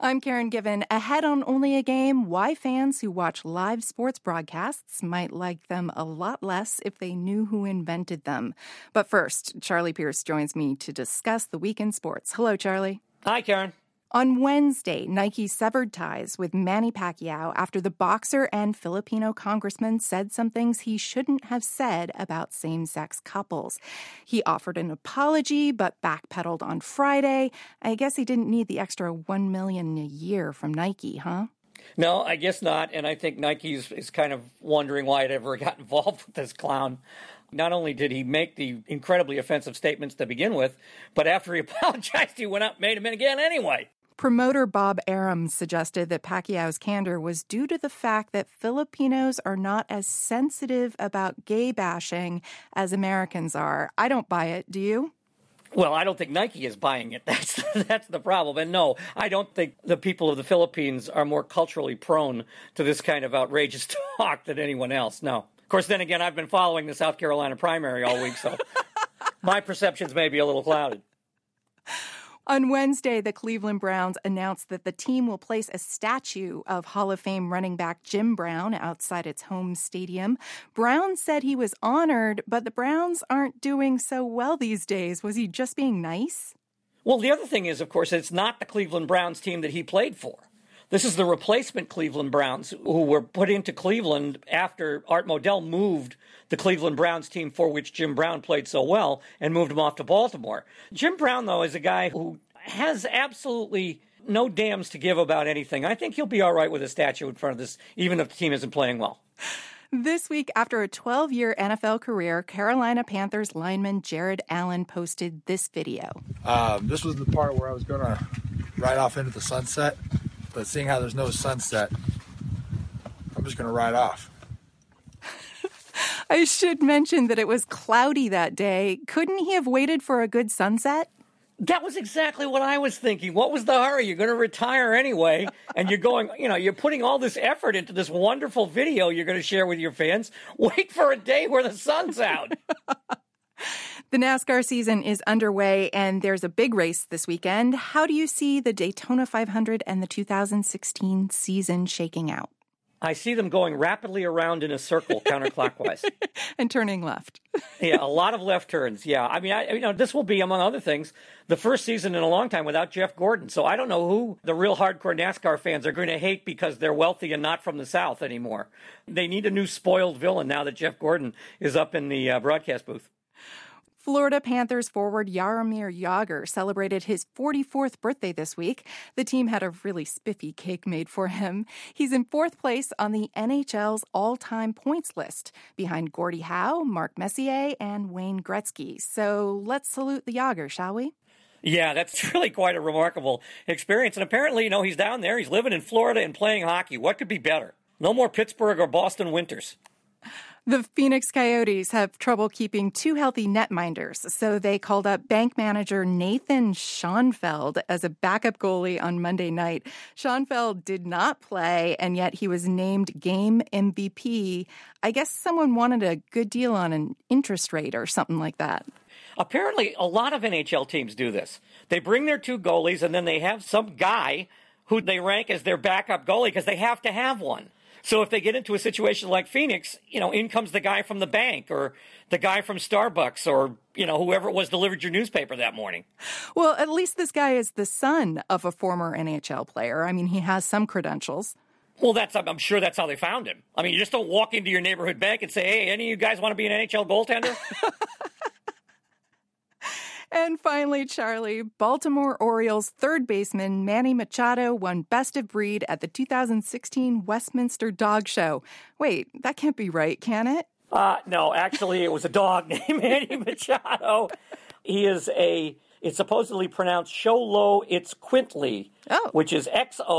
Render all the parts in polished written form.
I'm Karen Given. Ahead on Only a Game, why fans who watch live sports broadcasts might like them a lot less if they knew who invented them. But first, Charlie Pierce joins me to discuss the week in sports. Hello, Charlie. Hi, Karen. On Wednesday, Nike severed ties with Manny Pacquiao after the boxer and Filipino congressman said some things he shouldn't have said about same-sex couples. He offered an apology, but backpedaled on Friday. I guess he didn't need the extra $1 million a year from Nike, huh? No, I guess not. And I think Nike is kind of wondering why it ever got involved with this clown. Not only did he make the incredibly offensive statements to begin with, but after he apologized, he went up and made them again anyway. Promoter Bob Arum suggested that Pacquiao's candor was due to the fact that Filipinos are not as sensitive about gay bashing as Americans are. I don't buy it. Do you? Well, I don't think Nike is buying it. That's the problem. And no, I don't think the people of the Philippines are more culturally prone to this kind of outrageous talk than anyone else. No. Of course, then again, I've been following the South Carolina primary all week, so my perceptions may be a little clouded. On Wednesday, the Cleveland Browns announced that the team will place a statue of Hall of Fame running back Jim Brown outside its home stadium. Brown said he was honored, but the Browns aren't doing so well these days. Was he just being nice? Well, the other thing is, of course, it's not the Cleveland Browns team that he played for. This is the replacement Cleveland Browns who were put into Cleveland after Art Modell moved the Cleveland Browns team for which Jim Brown played so well and moved him off to Baltimore. Jim Brown, though, is a guy who has absolutely no dams to give about anything. I think he'll be all right with a statue in front of this, even if the team isn't playing well. This week, after a 12-year NFL career, Carolina Panthers lineman Jared Allen posted this video. This was the part where I was going to ride off into the sunset. But seeing how there's no sunset, I'm just going to ride off. I should mention that it was cloudy that day. Couldn't he have waited for a good sunset? That was exactly what I was thinking. What was the hurry? You're going to retire anyway, and you're going, you're putting all this effort into this wonderful video you're going to share with your fans. Wait for a day where the sun's out. The NASCAR season is underway, and there's a big race this weekend. How do you see the Daytona 500 and the 2016 season shaking out? I see them going rapidly around in a circle counterclockwise. And turning left. Yeah, a lot of left turns. Yeah, I mean, this will be, among other things, the first season in a long time without Jeff Gordon. So I don't know who the real hardcore NASCAR fans are going to hate because they're wealthy and not from the South anymore. They need a new spoiled villain now that Jeff Gordon is up in the broadcast booth. Florida Panthers forward Jaromir Jagr celebrated his 44th birthday this week. The team had a really spiffy cake made for him. He's in fourth place on the NHL's all-time points list, behind Gordie Howe, Mark Messier, and Wayne Gretzky. So let's salute the Jagr, shall we? Yeah, that's really quite a remarkable experience. And apparently, he's down there. He's living in Florida and playing hockey. What could be better? No more Pittsburgh or Boston winters. The Phoenix Coyotes have trouble keeping two healthy netminders, so they called up bank manager Nathan Schoenfeld as a backup goalie on Monday night. Schoenfeld did not play, and yet he was named game MVP. I guess someone wanted a good deal on an interest rate or something like that. Apparently, a lot of NHL teams do this. They bring their two goalies, and then they have some guy who they rank as their backup goalie because they have to have one. So if they get into a situation like Phoenix, in comes the guy from the bank or the guy from Starbucks or, whoever it was delivered your newspaper that morning. Well, at least this guy is the son of a former NHL player. I mean, he has some credentials. Well, I'm sure that's how they found him. I mean, you just don't walk into your neighborhood bank and say, hey, any of you guys want to be an NHL goaltender? And finally, Charlie, Baltimore Orioles third baseman Manny Machado won Best of Breed at the 2016 Westminster Dog Show. Wait, that can't be right, can it? No, actually, it was a dog named Manny Machado. He is it's supposedly pronounced Xoloitzcuintli, which is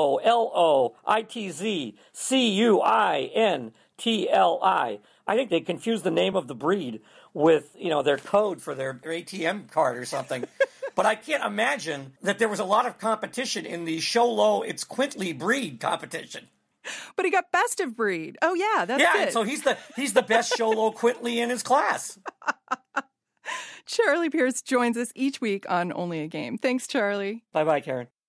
Xoloitzcuintli. I think they confused the name of the breed with, their code for their ATM card or something. But I can't imagine that there was a lot of competition in the Xoloitzcuintli breed competition. But he got Best of Breed. Oh, yeah, that's it. Yeah, so he's the best Xoloitzcuintli in his class. Charlie Pierce joins us each week on Only a Game. Thanks, Charlie. Bye-bye, Karen.